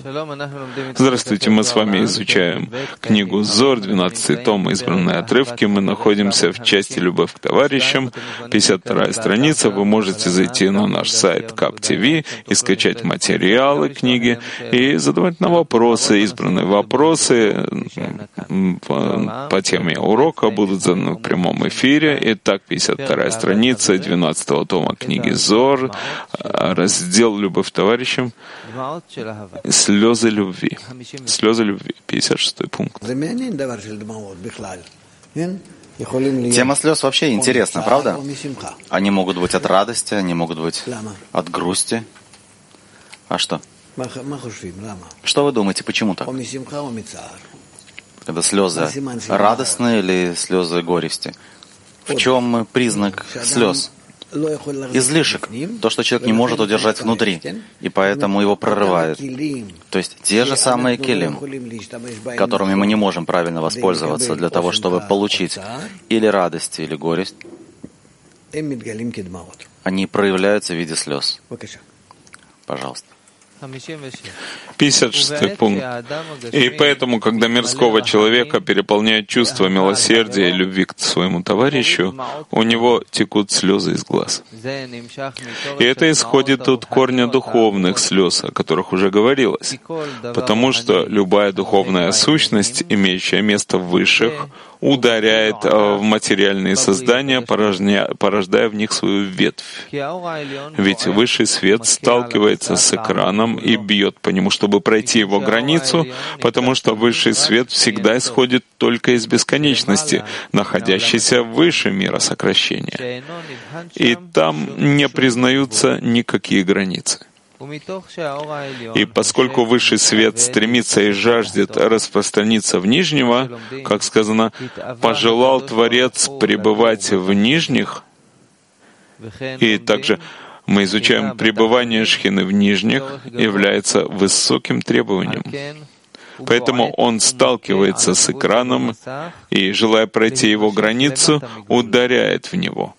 Здравствуйте, мы с вами изучаем книгу Зор, 12 том, избранные отрывки. Мы находимся в части «Любовь к товарищам», 52-я страница. Вы можете зайти на наш сайт КАП-ТВ и скачать материалы книги и задавать нам вопросы. Избранные вопросы по теме урока будут заданы в прямом эфире. Итак, 52-я страница 12-го тома книги Зор, раздел «Любовь к товарищам», слезы любви. Слезы любви, 56-й пункт. Тема слез вообще интересна, правда? Они могут быть от радости, они могут быть от грусти. А что? Что вы думаете, почему так? Это слезы радостные или слезы горести? В чем признак слез? Излишек, то, что человек не может удержать внутри, и поэтому его прорывает. То есть те же самые келим, которыми мы не можем правильно воспользоваться для того, чтобы получить или радость, или горесть, они проявляются в виде слез. Пожалуйста. 56-й пункт. И поэтому, когда мирского человека переполняет чувство милосердия и любви к своему товарищу, у него текут слезы из глаз. И это исходит от корня духовных слез, о которых уже говорилось, потому что любая духовная сущность, имеющая место в высших, ударяет в материальные создания, порождая в них свою ветвь. Ведь высший свет сталкивается с экраном и бьет по нему, чтобы пройти его границу, потому что высший свет всегда исходит только из бесконечности, находящейся выше мира сокращения. И там не признаются никакие границы. И поскольку высший свет стремится и жаждет распространиться в нижнего, как сказано, «пожелал Творец пребывать в нижних», и также мы изучаем пребывание Шхины в нижних, является высоким требованием. Поэтому он сталкивается с экраном и, желая пройти его границу, ударяет в него.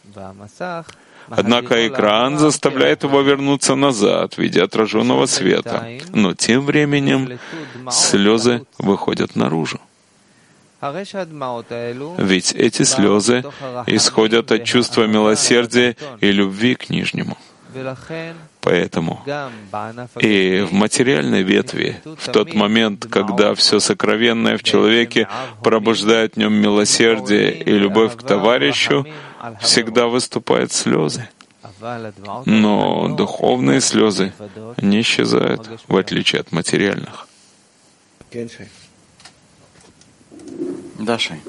Однако экран заставляет его вернуться назад в виде отраженного света. Но тем временем слезы выходят наружу. Ведь эти слезы исходят от чувства милосердия и любви к нижнему. Поэтому и в материальной ветви, в тот момент, когда все сокровенное в человеке пробуждает в нем милосердие и любовь к товарищу, всегда выступают слезы. Но духовные слезы не исчезают, в отличие от материальных. Даша.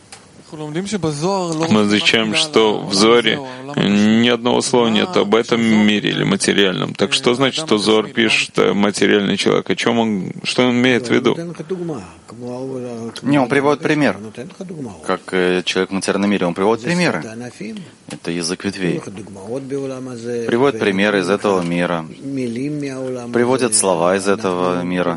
Мы изучаем, что в Зоре ни одного слова нет об этом мире или материальном. Так что значит, что Зор пишет материальный человек? О чем он, что он имеет в виду? Не, он приводит пример. Как человек в материальном мире, он приводит примеры. Это язык ветвей. Приводит примеры из этого мира. Приводит слова из этого мира.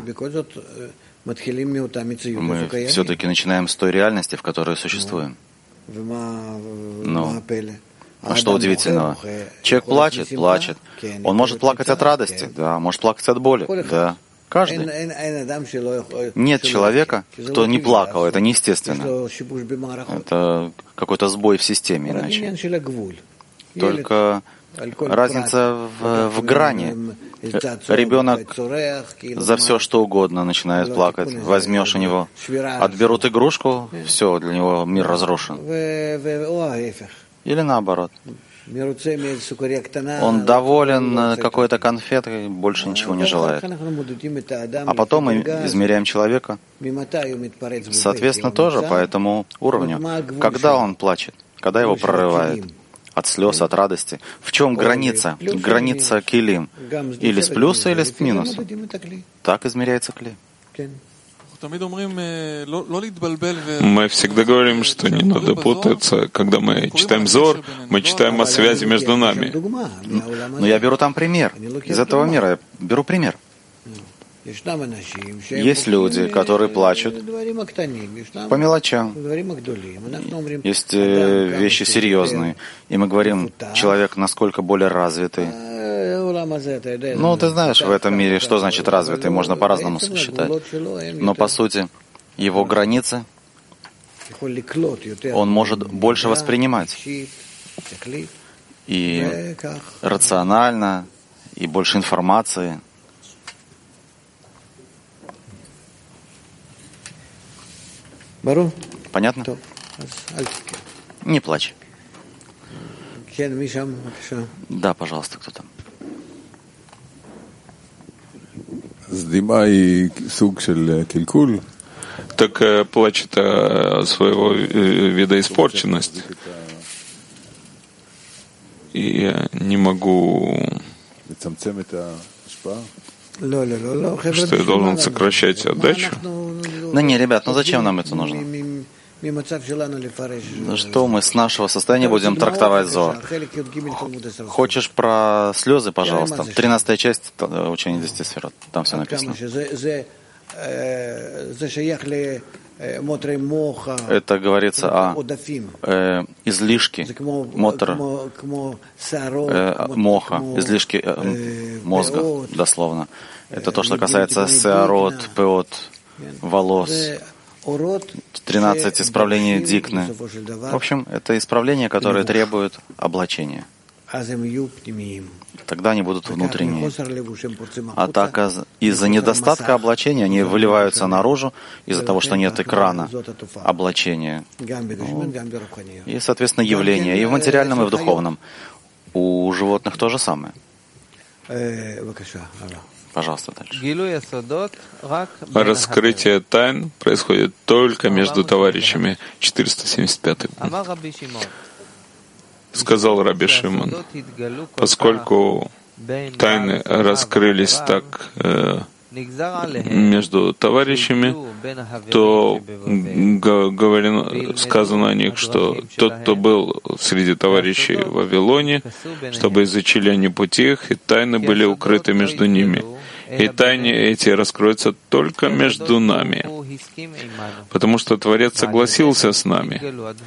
Мы все-таки начинаем с той реальности, в которой существуем. Ну, а что удивительного? Человек плачет. Он может плакать от радости, да, может плакать от боли, да. Каждый. Нет человека, кто не плакал, это неестественно. Это какой-то сбой в системе, иначе. Только разница в грани. Ребенок за все, что угодно начинает плакать. Возьмешь у него, отберут игрушку, все, для него мир разрушен. Или наоборот. Он доволен какой-то конфетой, больше ничего не желает. А потом мы измеряем человека, соответственно, тоже по этому уровню. Когда он плачет, когда его прорывает? От слез, от радости. В чем граница? Граница килим. Или с плюса, или с минуса. Так измеряется кли. Мы всегда говорим, что не надо путаться. Когда мы читаем Зор, мы читаем о связи между нами. Но я беру там пример. Из этого мира я беру пример. Есть люди, которые плачут по мелочам. Есть вещи серьезные. И мы говорим, человек насколько более развитый. Ну, ты знаешь, в этом мире, что значит развитый, можно по-разному считать. Но, по сути, его границы он может больше воспринимать. И рационально, и больше информации. Понятно? Не плачь. Да, пожалуйста, кто там? Так плач — это своего вида испорченность. И я не могу, что я должен сокращать отдачу. Да не, ребят, ну зачем нам это нужно? Что мы с нашего состояния будем трактовать Зоар? Хочешь про слезы, пожалуйста? 13-я часть учения 10 сферот. Там все написано. Это говорится о излишке моха, излишки мозга, дословно. Это то, что касается сеарот, пеот, волос, 13 исправлений дикны. В общем, это исправления, которые требуют облачения. Тогда они будут внутренние. А так из-за недостатка облачения они выливаются наружу из-за того, что нет экрана облачения. И, соответственно, явления и в материальном, и в духовном. У животных то же самое. Пожалуйста, дальше. Раскрытие тайн происходит только между товарищами. 475 пункт. Сказал Раби Шимон, поскольку тайны раскрылись так между товарищами, то сказано о них, что тот, кто был среди товарищей в Вавилоне, чтобы изучили они пути их, и тайны были укрыты между ними. И тайны эти раскроются только между нами, потому что Творец согласился с нами,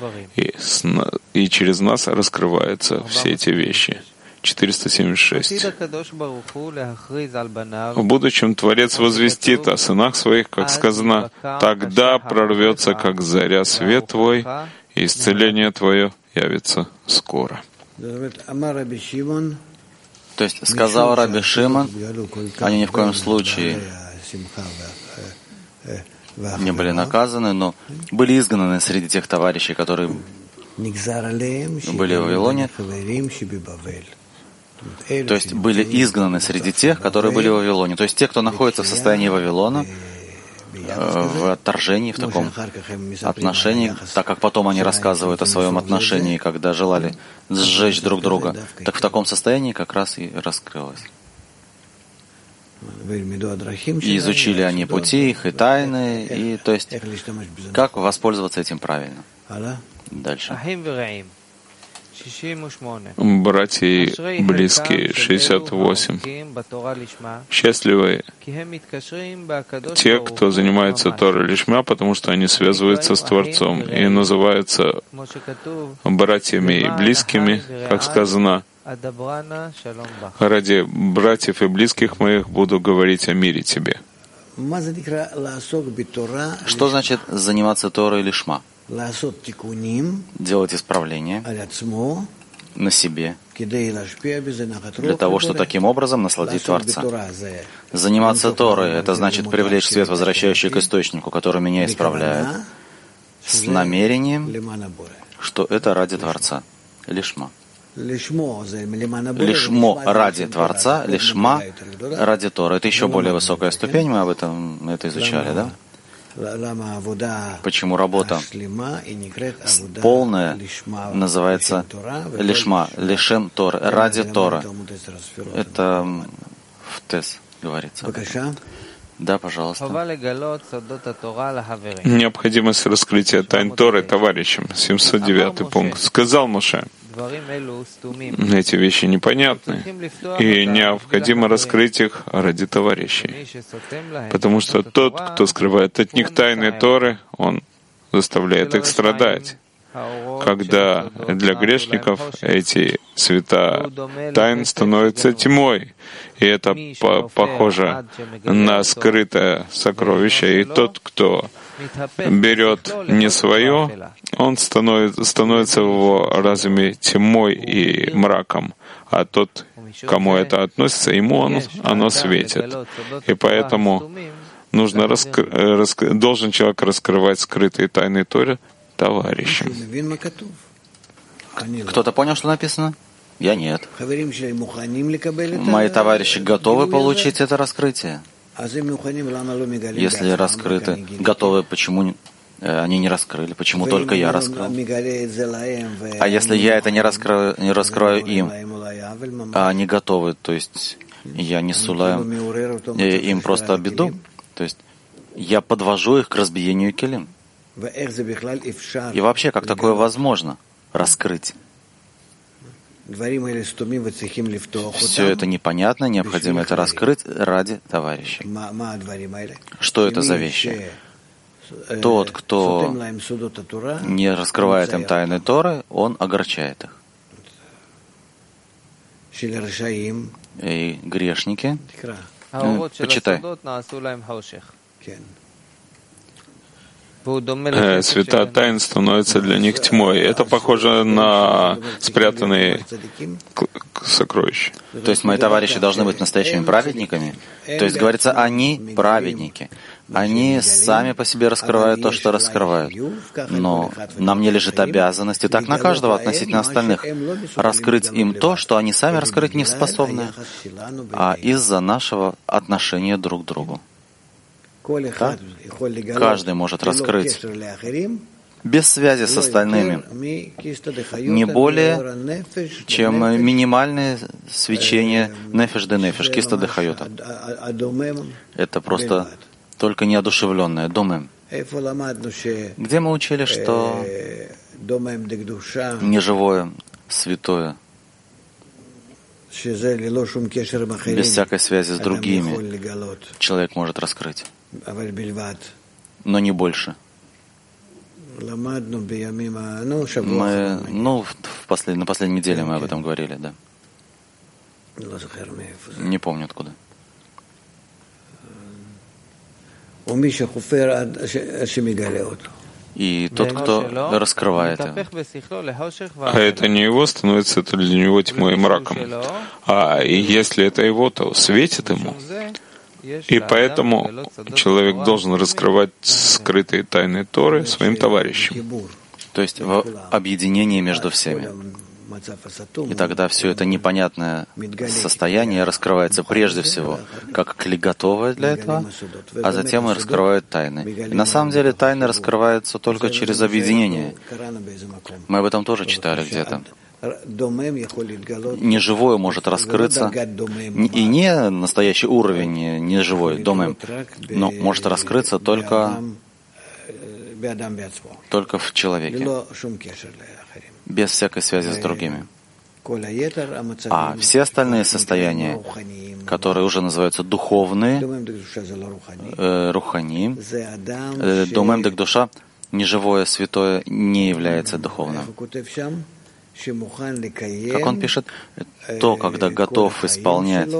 и через нас раскрываются все эти вещи. 476. В будущем Творец возвестит о сынах своих, как сказано, «Тогда прорвется, как заря, свет твой, и исцеление твое явится скоро». То есть сказал Раби Шимон, они ни в коем случае не были наказаны, но были изгнаны среди тех товарищей, которые были в Вавилоне. То есть были изгнаны среди тех, которые были в Вавилоне. То есть те, кто находится в состоянии Вавилона, в отторжении, в таком отношении, так как потом они рассказывают о своем отношении, когда желали сжечь друг друга, так в таком состоянии как раз и раскрылось. И изучили они пути их и тайны, и то есть как воспользоваться этим правильно. Дальше. Братья и близкие, 68. Счастливы те, кто занимается Торой Лишма, потому что они связываются с Творцом и называются братьями и близкими, как сказано, ради братьев и близких моих буду говорить о мире тебе. Что значит заниматься Торой Лишма? Делать исправления на себе, для того, чтобы таким образом насладить Творца. Заниматься Торой — это значит привлечь свет, возвращающий к источнику, который меня исправляет, с намерением, что это ради Творца. Лишма. Лишмо ради Творца, лишма ради Торы. Это еще более высокая ступень, мы об этом это изучали, да? Почему работа полная называется лишма, лишем Торы, ради Тора. Это в Тес говорится. Да, пожалуйста. Необходимость раскрытия тайн Торы товарищам. 709 пункт. Сказал Моше, эти вещи непонятны, и необходимо раскрыть их ради товарищей. Потому что тот, кто скрывает от них тайны Торы, он заставляет их страдать. когда для грешников эти света тайн становятся тьмой. И это похоже на скрытое сокровище. И тот, кто берет не свое, он становится в его разуме тьмой и мраком. А тот, кому это относится, ему оно светит. И поэтому должен человек раскрывать скрытые тайны Торы товарищам. Кто-то понял, что написано? Я нет. Мои товарищи готовы получить это раскрытие. Если раскрыты, готовы, почему они не раскрыли? Почему только я раскрыл? А если я это не раскрою им, а они готовы, то есть я несу им просто беду, то есть я подвожу их к разбиению келим. И вообще, как такое возможно раскрыть? Все это непонятно, необходимо это раскрыть ради товарища. Что это за вещи? Тот, кто не раскрывает им тайны Торы, он огорчает их. И грешники, почитай. Света тайн становятся для них тьмой. Это похоже на спрятанные сокровища. То есть мои товарищи должны быть настоящими праведниками. То есть говорится, они праведники. Они сами по себе раскрывают то, что раскрывают. Но на мне лежит обязанность, и так на каждого относительно остальных, раскрыть им то, что они сами раскрыть не способны, а из-за нашего отношения друг к другу. Так? Каждый может раскрыть без связи с остальными не более, чем минимальное свечение нефеш де нефеш, киста де хайота. Это просто только неодушевленное, домем. Где мы учили, что неживое, святое, без всякой связи с другими, человек может раскрыть, но не больше. Мы, на последней неделе мы об этом говорили, да. Не помню откуда. И тот, кто раскрывает его. А это не его, становится это для него тьмой и мраком. А если это его, то светит ему. И поэтому человек должен раскрывать скрытые тайны Торы своим товарищам. То есть в объединении между всеми. И тогда все это непонятное состояние раскрывается прежде всего, как кли готовое для этого, а затем и раскрывают тайны. И на самом деле тайны раскрываются только через объединение. Мы об этом тоже читали где-то. Неживое может раскрыться, и не настоящий уровень неживой, домем, но может раскрыться только в человеке, без всякой связи с другими. А все остальные состояния, которые уже называются духовные, рухани, домем дек душа, неживое, святое, не является духовным. Как он пишет, то, когда готов исполнять,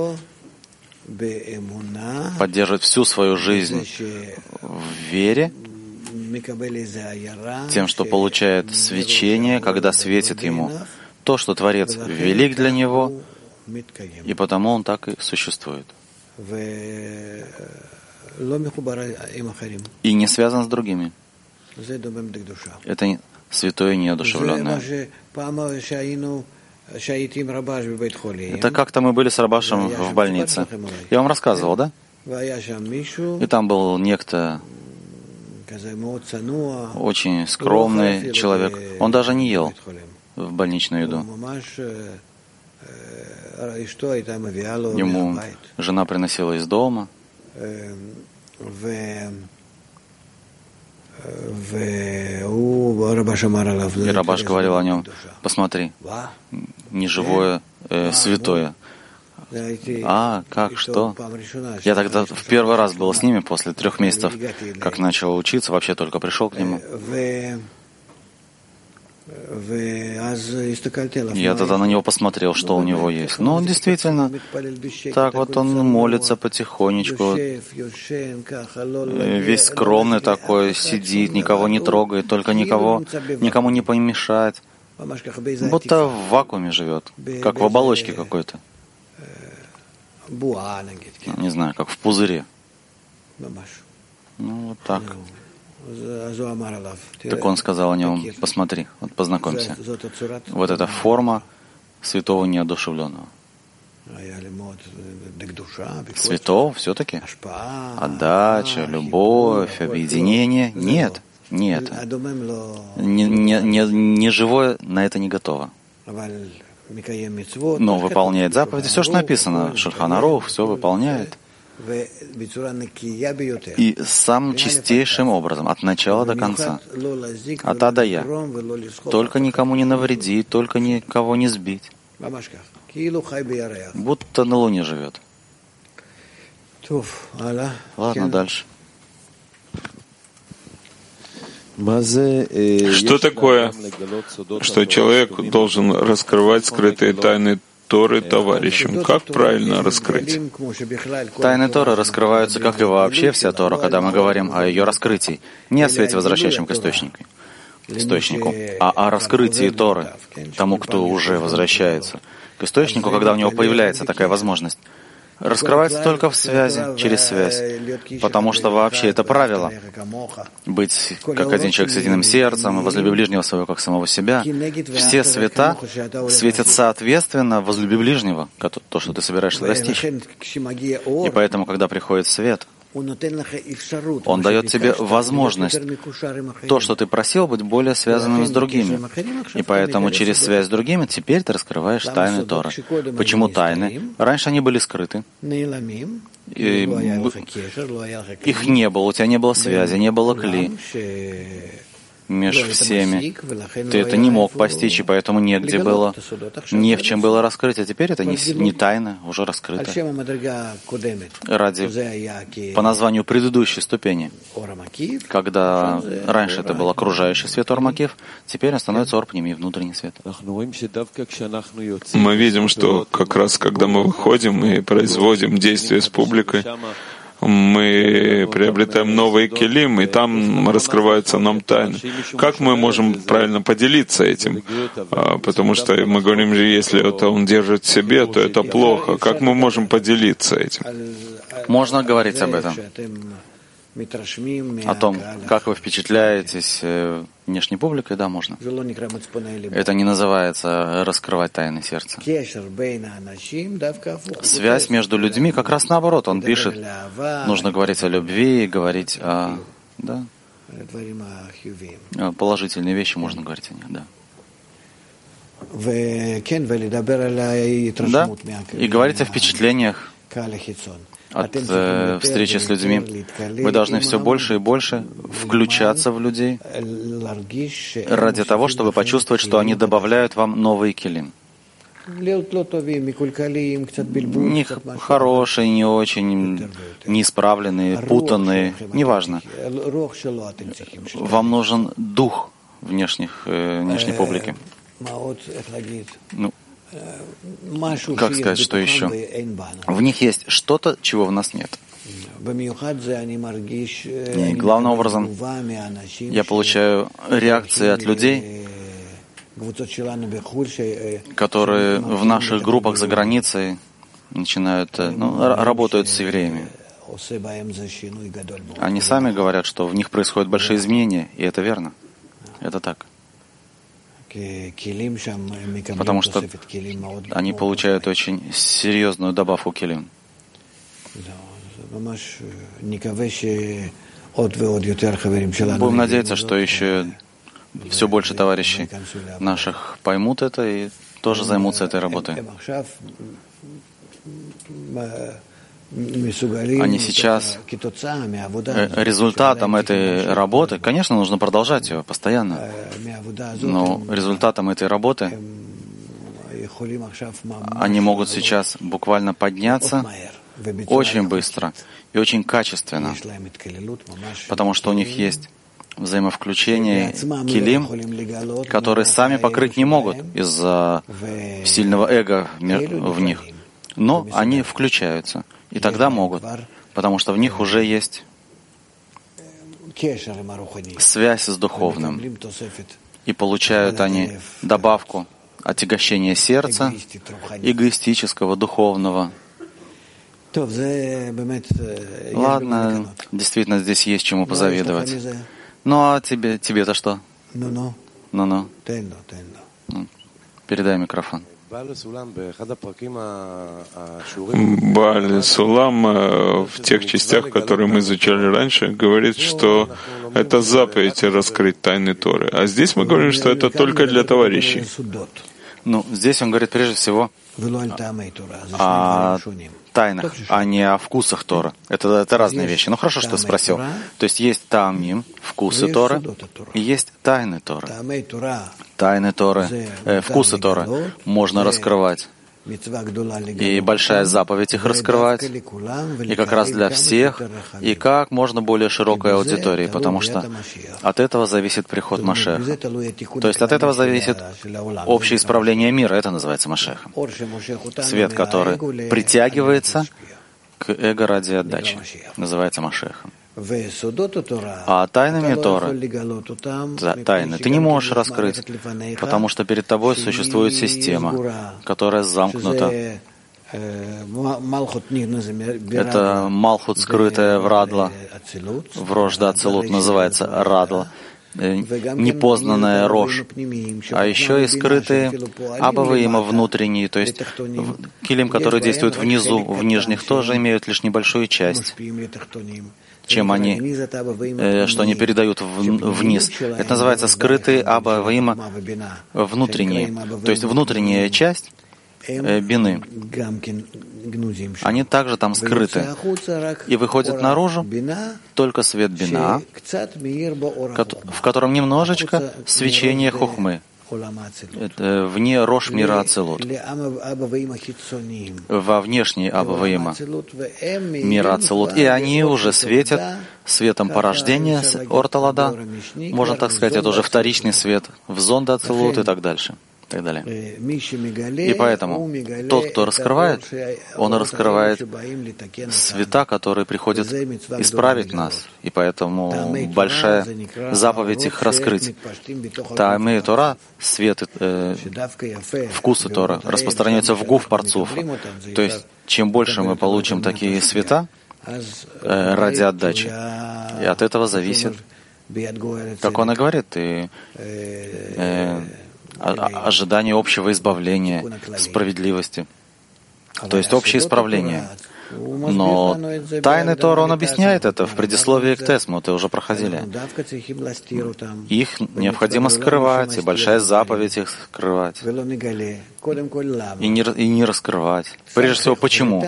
поддерживать всю свою жизнь в вере, тем, что получает свечение, когда светит ему то, что Творец велик для него, и потому он так и существует. И не связан с другими. Это святое неодушевленное. Это как-то мы были с Рабашем в больнице. Я вам рассказывал, да? И там был некто, очень скромный человек. Он даже не ел в больничную еду. Ему жена приносила из дома. И Рабаш говорил о нем: посмотри, неживое, святое. А, как, что? Я тогда в первый раз был с ними после 3 месяцев, как начал учиться, вообще только пришел к нему. Я тогда на него посмотрел, что у него есть. Ну, он действительно, так вот он молится потихонечку, весь скромный такой, сидит, никого не трогает, только никому не помешает. Будто в вакууме живет, как в оболочке какой-то. Не знаю, как в пузыре. Ну, вот так. Так он сказал о нем: посмотри, вот познакомься. Вот эта форма святого неодушевленного. Святого все-таки? Отдача, любовь, объединение? Нет. Не живое на это не готово. Но выполняет заповеди, все, что написано, Шульхан Арух, все выполняет. И самым чистейшим образом, от начала до конца, от А до Я. Только никому не навредить, только никого не сбить. Будто на Луне живет. Ладно, дальше. Что такое, что человек должен раскрывать скрытые тайны Торы товарищам? Как правильно раскрыть? Тайны Торы раскрываются, как и вообще вся Тора, когда мы говорим о ее раскрытии, не о свете, возвращающем к источнику, а о раскрытии Торы тому, кто уже возвращается к источнику, когда у него появляется такая возможность. Раскрывается только в связи, через связь, потому что вообще это правило — быть как один человек с единым сердцем, возлюби ближнего своего, как самого себя. Все света светят соответственно возлюби ближнего, то, что ты собираешься достичь. И поэтому, когда приходит свет, он дает тебе возможность, то, что ты просил, быть более связанным с другими. И поэтому через связь с другими теперь ты раскрываешь тайны Торы. Почему тайны? Раньше они были скрыты. Их не было, у тебя не было связи, не было кли между всеми. Ты это не мог постичь, и поэтому негде было, не в чем было раскрыть. А теперь это не тайна, уже раскрыто. По названию предыдущей ступени. Когда раньше это был окружающий свет Ор Макиф, теперь он становится Ор Пними, внутренний свет. Мы видим, что как раз когда мы выходим и производим действия с публикой, мы приобретаем новые келим, и там раскрываются нам тайны. Как мы можем правильно поделиться этим? Потому что мы говорим же, если это он держит в себе, то это плохо. Как мы можем поделиться этим? Можно говорить об этом. О том, как вы впечатляетесь внешней публикой, да, можно. Это не называется раскрывать тайны сердца. Связь между людьми как раз наоборот. Он пишет, нужно говорить о любви, говорить о... Да? Положительные вещи можно говорить о них, да. Да, и говорить о впечатлениях от встречи с людьми. Вы должны все больше и больше включаться в людей ради того, чтобы почувствовать, что они добавляют вам новые келим. Не хорошие, не очень, неисправленные, путанные, неважно. Вам нужен дух внешней публики. Ну, как сказать, что еще? В них есть что-то, чего в нас нет. И главным образом я получаю реакции от людей, которые в наших группах за границей начинают, работают с евреями. Они сами говорят, что в них происходят большие изменения, и это верно. Это так. Потому что они получают очень серьезную добавку келим. Будем надеяться, что еще все больше товарищей наших поймут это и тоже займутся этой работой. Они сейчас результатом этой работы, конечно, нужно продолжать ее постоянно, но результатом этой работы они могут сейчас буквально подняться очень быстро и очень качественно, потому что у них есть взаимовключение килим, которые сами покрыть не могут из-за сильного эго в них. Но они включаются, и тогда могут, потому что в них уже есть связь с духовным, и получают они добавку отягощения сердца, эгоистического, духовного. Ладно, действительно, здесь есть чему позавидовать. Ну а тебе-то что? Ну-ну. Передай микрофон. Бааль Сулам в тех частях, которые мы изучали раньше, говорит, что это заповедь раскрыть тайны Торы. А здесь мы говорим, что это только для товарищей. Ну, здесь он говорит прежде всего о тайнах, а не о вкусах Торы. Это разные вещи. Ну хорошо, что ты спросил. То есть таамим, вкусы Торы, и есть тайны Торы. Тайны Торы, вкусы Торы можно раскрывать. И большая заповедь их раскрывать, и как раз для всех, и как можно более широкой аудитории, потому что от этого зависит приход Машеха. То есть от этого зависит общее исправление мира, это называется Машехом. Свет, который притягивается к эго ради отдачи, называется Машехом. А тайнами Торы, тайны, ты не можешь раскрыть, потому что перед тобой существует система, которая замкнута. Это Малхут, скрытая в Радла, в Рожда Ацилут называется Радла, непознанная Рож, а еще и скрытые Абаваима внутренние, то есть килим, которые действуют внизу, в нижних, тоже имеют лишь небольшую часть, чем они, что они передают вниз. Это называется скрытые Абаваима внутренние, то есть внутренняя часть бины. Они также там скрыты. И выходит наружу только свет бина, в котором немножечко свечение хохмы, вне Рош мира Ацилут, во внешней Абаваима мира Ацилут. И они уже светят светом порождения Орталада. Можно так сказать, это уже вторичный свет в Зонда Ацилут и так дальше. И так далее. И поэтому тот, кто раскрывает, он раскрывает света, которые приходят исправить нас. И поэтому большая заповедь их раскрыть. Таамы и Тора, свет, вкусы Тора, распространяются в гуф парцуфа. То есть, чем больше мы получим такие света ради отдачи, и от этого зависит, как он и говорит, и ожидание общего избавления, справедливости, то есть общее исправление. Но тайны Тора, он объясняет это в предисловии к Тесму, это уже проходили. Их необходимо скрывать, и большая заповедь их скрывать. И не раскрывать. Прежде всего, почему?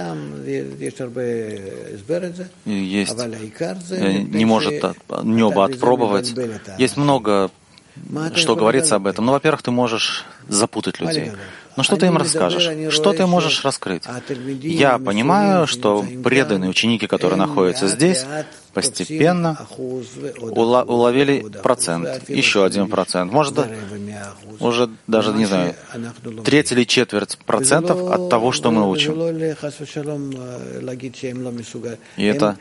Есть, не может небо отпробовать. Есть много что говорится об этом. Ну, во-первых, ты можешь запутать людей. Ну, что ты им расскажешь? Что ты можешь раскрыть? Я понимаю, что преданные ученики, которые находятся здесь, постепенно уловили процент, еще 1%, может, уже даже, не знаю, треть или четверть процентов от того, что мы учим. И это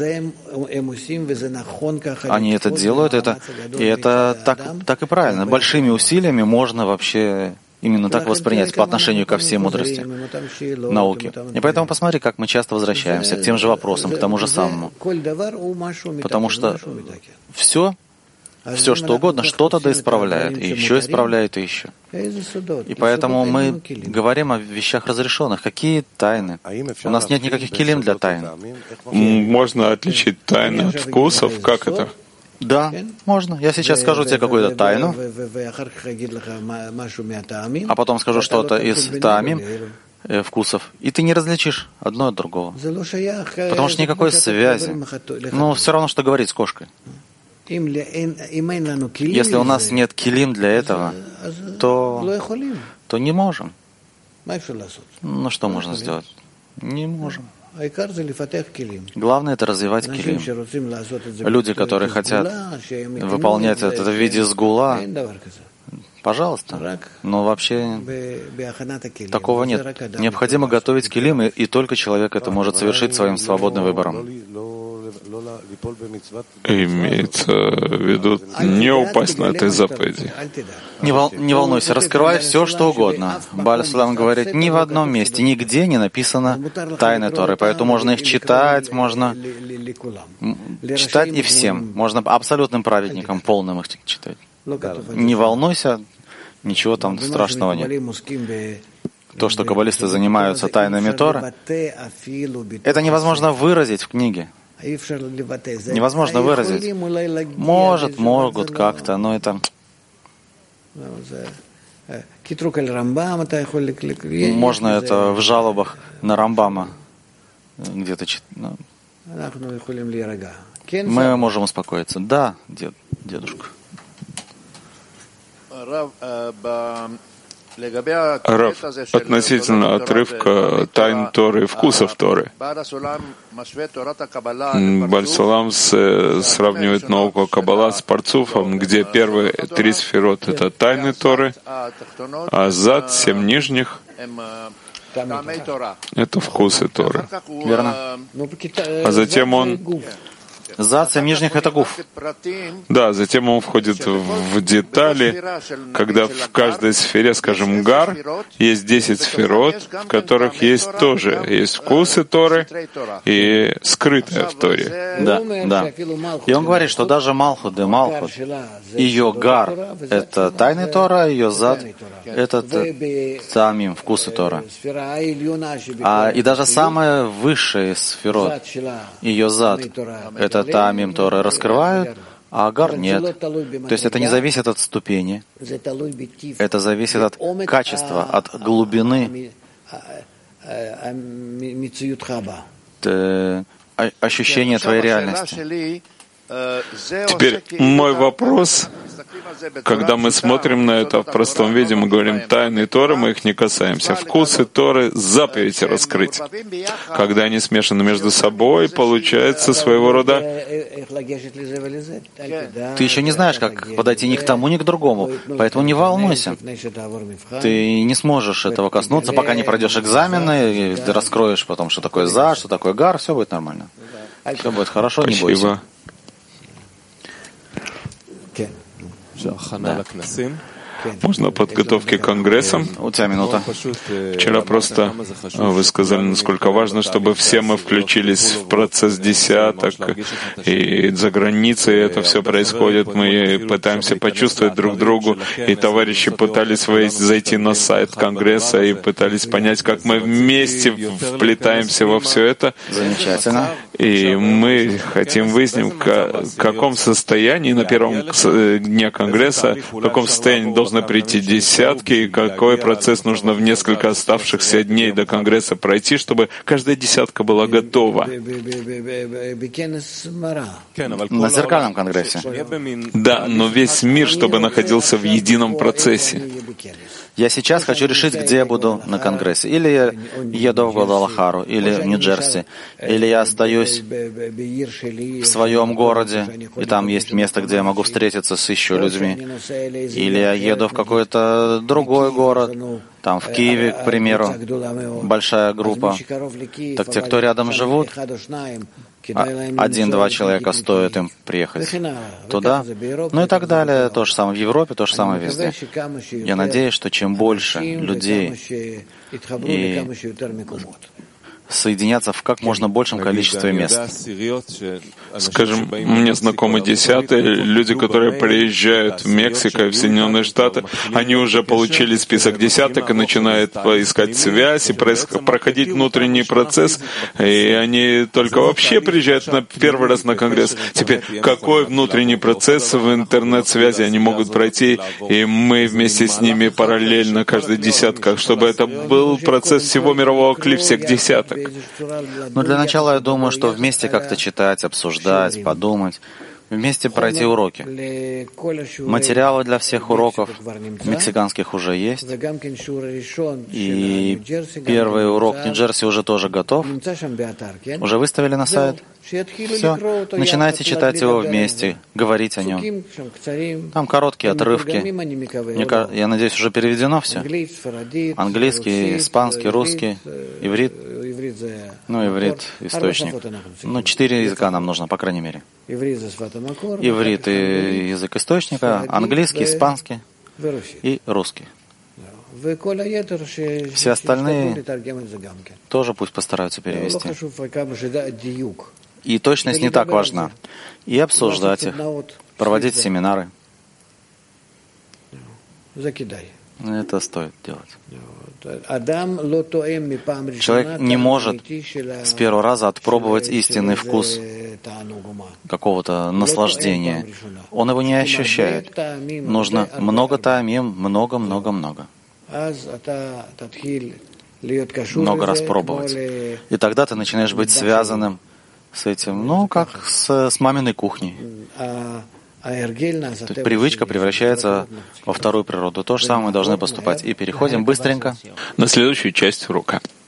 они это делают, и это так и правильно. Большими усилиями можно вообще именно так воспринять по отношению ко всей мудрости науки. И поэтому посмотри, как мы часто возвращаемся к тем же вопросам, к тому же самому. Потому что все, что угодно, что-то да исправляет, и еще исправляет, и еще. И поэтому мы говорим о вещах разрешенных. Какие тайны? У нас нет никаких килим для тайн. Можно отличить тайны от вкусов? Как это? Да, можно. Я сейчас скажу тебе какую-то тайну, а потом скажу что-то из таамим, вкусов, и ты не различишь одно от другого. Потому что никакой связи. Ну, все равно, что говорить с кошкой. Если у нас нет килим для этого, то не можем. Ну, что можно сделать? Не можем. Главное — это развивать килим. Люди, которые хотят выполнять это в виде сгула, пожалуйста. Но вообще такого нет. Необходимо готовить килим, и только человек это может совершить своим свободным выбором. Имеется в виду не упасть на этой заповеди. Не волнуйся, раскрывай все, что угодно. Бааль Асулам говорит, ни в одном месте, нигде не написано тайны Торы, поэтому можно их читать, можно читать и всем. Можно абсолютным праведникам, полным их читать. Не волнуйся, ничего там страшного нет. То, что каббалисты занимаются тайнами Торы, это невозможно выразить в книге. Невозможно выразить. Могут как-то, но это... Можно это в жалобах на Рамбама где-то читать. Мы можем успокоиться. Да, дедушка. Рав, относительно отрывка тайн Торы и вкусов Торы. Бааль Асулам сравнивает науку Каббала с Парцуфом, где первые 3 сферот — это тайны Торы, а зад, 7 нижних — это вкусы Торы. Верно. А затем он... Зад, 7 нижних — это гуф. Да, затем он входит в детали, когда в каждой сфере, скажем, гар, есть 10 сферот, в которых есть вкусы Торы и скрытые в Торе. Да. И он говорит, что даже Малхут, ее гар — это тайны Тора, ее зад — это тамим, вкусы Тора. И даже самая высшая сферот, ее зад — это тамим Торы раскрывают, а агар нет. То есть это не зависит от ступени, это зависит от качества, от глубины ощущения твоей реальности. Теперь мой вопрос, когда мы смотрим на это в простом виде, мы говорим тайны Торы, мы их не касаемся. Вкусы Торы — заповедь раскрыть. Когда они смешаны между собой, получается своего рода... Ты еще не знаешь, как подойти ни к тому, ни к другому, поэтому не волнуйся. Ты не сможешь этого коснуться, пока не пройдешь экзамены, и ты раскроешь потом, что такое зад, что такое гар, все будет нормально. Все будет хорошо, не бойся. Да. Можно подготовки к конгрессам? У тебя минута. Вчера просто вы сказали, насколько важно, чтобы все мы включились в процесс десяток, и за границей это все происходит. Мы пытаемся почувствовать друг другу, и товарищи пытались зайти на сайт конгресса и пытались понять, как мы вместе вплетаемся во все это. Замечательно. И мы хотим выяснить, в каком состоянии на первом дне конгресса, в каком состоянии должны прийти десятки, и какой процесс нужно в несколько оставшихся дней до конгресса пройти, чтобы каждая десятка была готова. На зеркальном конгрессе. Да, но весь мир, чтобы находился в едином процессе. Я сейчас хочу решить, где я буду на конгрессе. Или я еду в Гвадалахару, или в Нью-Джерси, или я остаюсь в своем городе, и там есть место, где я могу встретиться с еще людьми. Или я еду в какой-то другой город, там в Киеве, к примеру, большая группа. Так те, кто рядом живут, 1-2 человека стоит им приехать туда. Ну и так далее. То же самое в Европе, то же самое везде. Я надеюсь, что чем больше людей и соединяться в как можно большем количестве мест. Скажем, мне знакомы десятые, люди, которые приезжают в Мексику и в Соединенные Штаты, они уже получили список десяток и начинают искать связь и проходить внутренний процесс, и они только вообще приезжают на первый раз на Конгресс. Теперь, какой внутренний процесс в интернет-связи они могут пройти, и мы вместе с ними параллельно каждой десятка, чтобы это был процесс всего мирового кли, всех десяток. Но для начала я думаю, что вместе как-то читать, обсуждать, подумать. вместе пройти уроки. Материалы для всех уроков мексиканских уже есть. И первый урок Нью-Джерси уже тоже готов. Уже выставили на сайт. Все. Начинайте читать его вместе, говорить о нем. Там короткие отрывки. Я надеюсь, уже переведено все. Английский, испанский, русский, иврит. Иврит, источник. 4 языка нам нужно, по крайней мере. Иврит и язык источника, английский, испанский и русский. Все остальные тоже пусть постараются перевести. И точность не так важна. И обсуждать их, проводить семинары. Это стоит делать. Человек не может с первого раза отпробовать истинный вкус какого-то наслаждения. Он его не ощущает. Нужно много таамим, много. Много раз пробовать. И тогда ты начинаешь быть связанным с этим, как с маминой кухней. Привычка превращается во вторую природу. То же самое мы должны поступать. И переходим быстренько на следующую часть урока.